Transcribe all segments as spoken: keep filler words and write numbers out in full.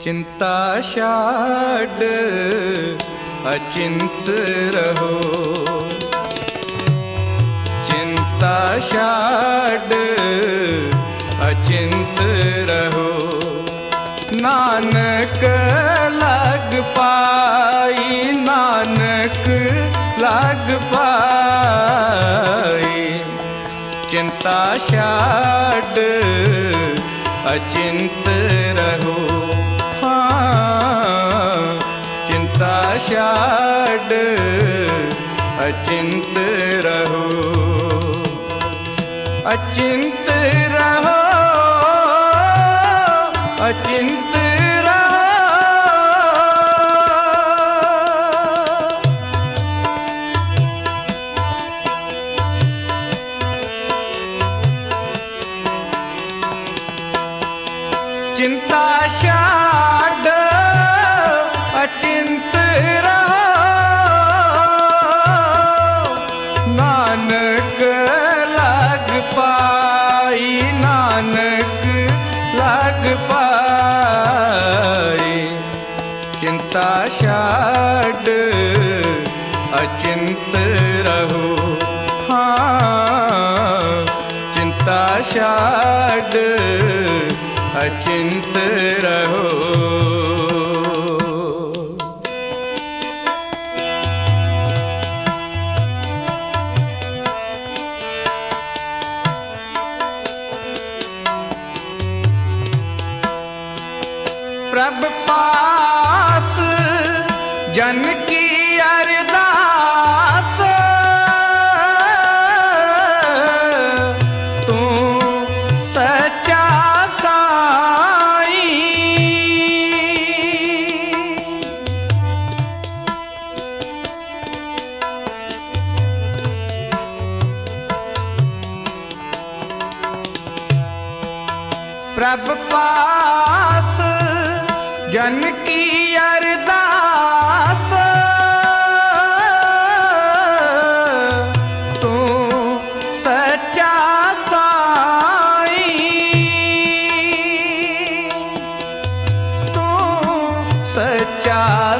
चिंता छाड़ अचिंत रहो, चिंता छाड़ अचिंत रहो। नानक लग पाई, नानक लग पाई। चिंता छाड़ अचिंत रहो, हाँ चिंता छाड़ अचिंत रहो, अचिंत रहो, अचिंत रहो। चिंता छाड़ अचिंत रहो, नानक लग पाई, नानक लग पाई। चिंता छाड़ अचिंत रहो, हाँ चिंता छाड़ अचिंत रहो। प्रभ पास जन की अरदास, तू सच्चा साईं। प्रभ पास जन की अरदास, तू सच्चा साईं, तू सच्चा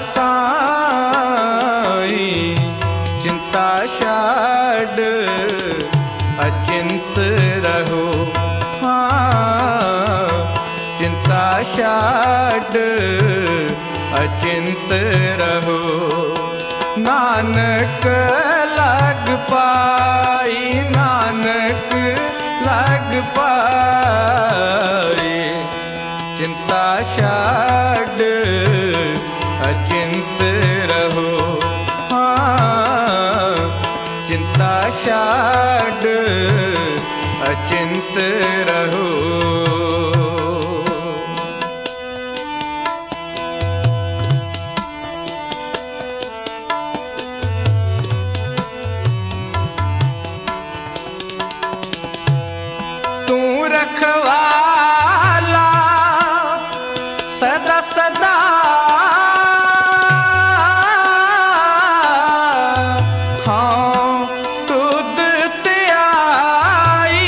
साईं। चिंता छाड़ अचिंत रहो, हाँ चिंता छाड़ अचिंत रहो। नानक लग पाई, नानक लग पाई। चिंता छाड़ अचिंत रहो, हाँ चिंता छाड़ अचिंत रहो। तू रखवाला सदा सदा, हाँ तुद ते आई।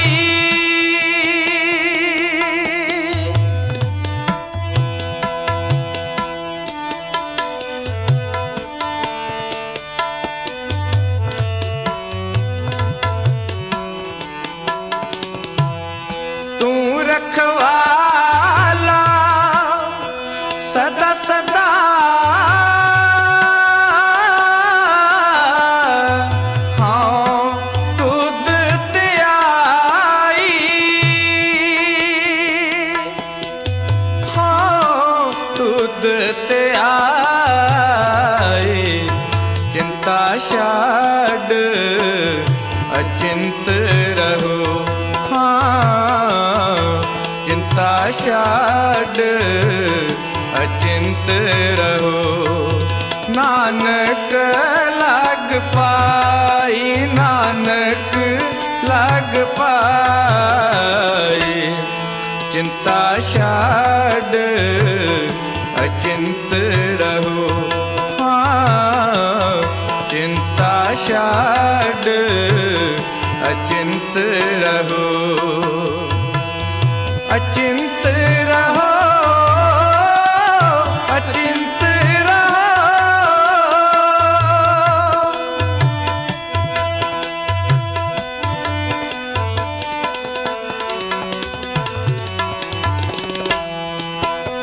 तू रखवाला सदा सदा, हाँ तुद ते आई, हाँ तुद ते आई। चिंता छाड़ अचिंत रहो, हाँ चिंता छाड़ अचिंत रहो। नानक लग पाई, नानक लग पाई। चिंता छाड़ अचिंत रहो, हाँ चिंता छाड़ अचिंत रहो, अचिंत रहो।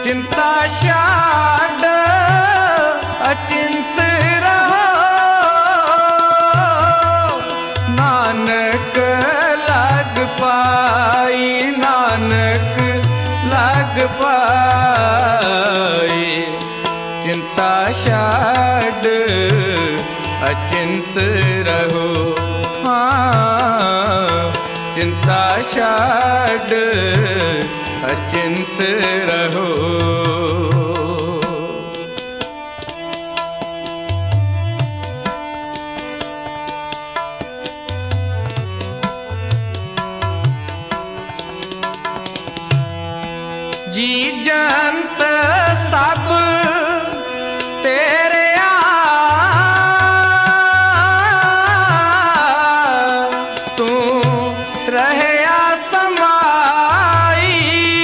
चिंता छाड़ अचिंत रहो, नानक लग पाई, नानक लग पाई। चिंता छाड़ अचिंत रहो, हाँ चिंता छाड़ अचिंत रहो। जी जंत सब तेरे आ, तू रहया समाई।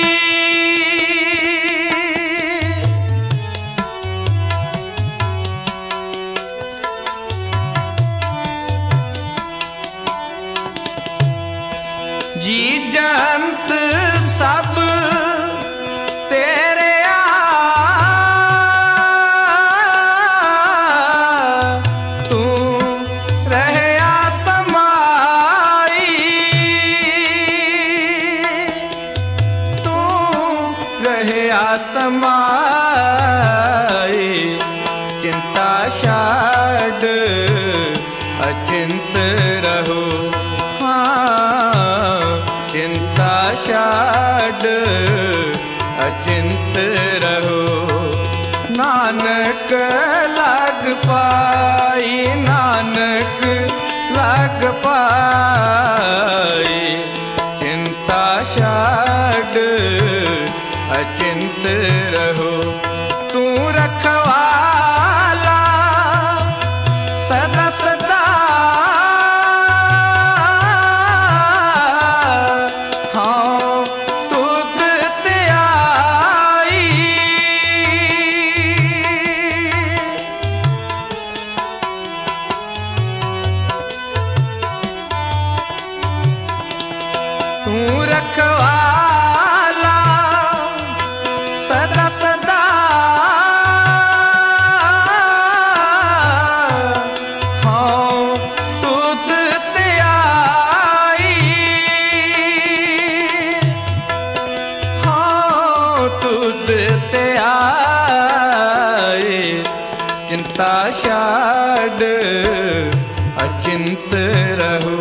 जी जंत सब तेरे आ, तू रहया समाई, तू रहया समाई। चिंता छाड़ अचिंत रहो, हाँ चिंता छाड़ अचिंत रहो। नानक लग पाई, नानक लग पाई। चिंता छाड़ अचिंत रहो। तू रखवाला सदा सदा, हाँ तुध ते आई। तू रखवाला सदा सदा, हाँ तुध ते आई, हाँ तुध ते आई। चिंता छाड़ अचिंत रहो,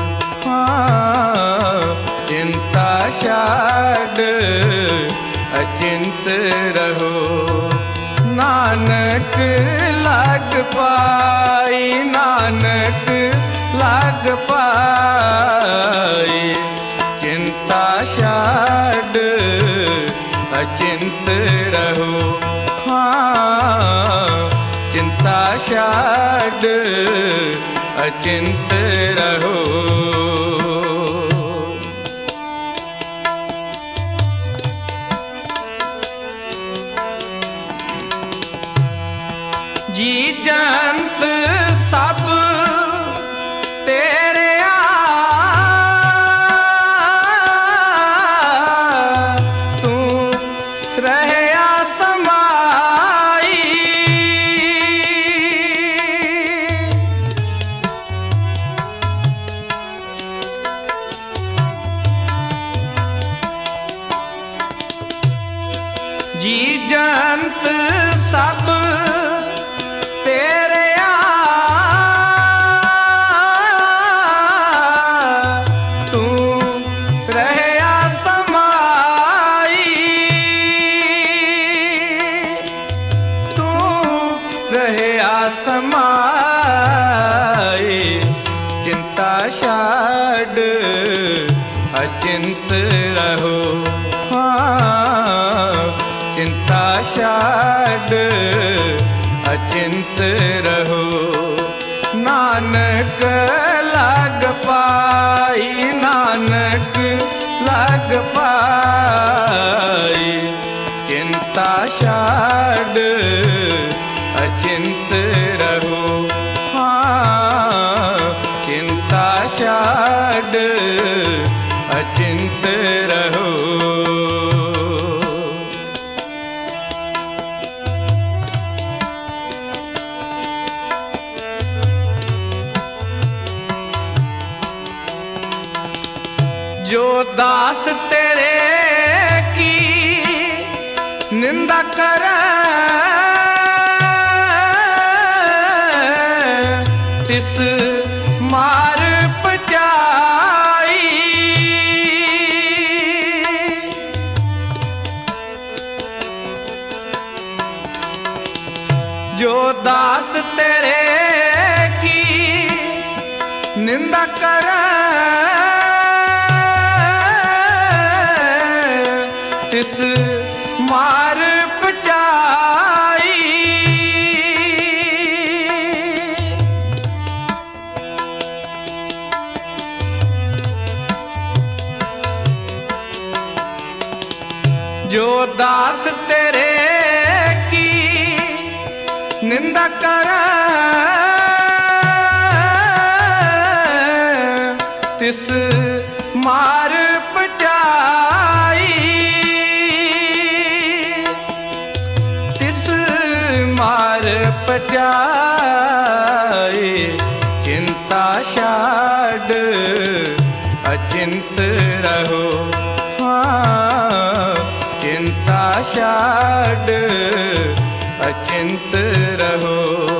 हाँ चिंता छाड़ अचिंत रहो। नानक लग पाई, नानक लग पाई। चिंता छाड़ अचिंत रहो, हाँ चिंता छाड़ अचिंत रहो। जी जंत सब तेरे आ, तू रहया समाई। जी जंत सब तेरे आ, तू रहया समाई, तू रहया समाई। चिंता छाड़ अचिंत रहो, हाँ चिंता छाड़ अचिंत रहो। नानक लग पाई, नानक लग पाई। चिंता छाड़ अचिंत रहो, हाँ चिंता छाड़ अचिंत रहो। दास तेरे की निंदा करे तिस मार पचाई। जो दास तेरे की निंदा करे तिस मार पचाई। जो दास तेरे की निंदा करे तिस मार पचाई। तिस मार पचाई। चिंता छाड़ अचिंत रहो, हाँ चिंता छाड़ अचिंत रहो।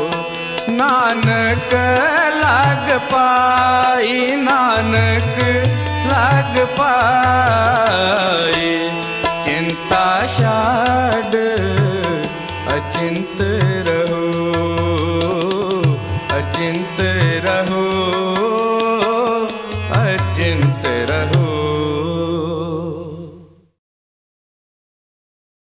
नानक लग पाई, नानक लग पाई। चिंता छाड़ अचिंत रहो, अचिंत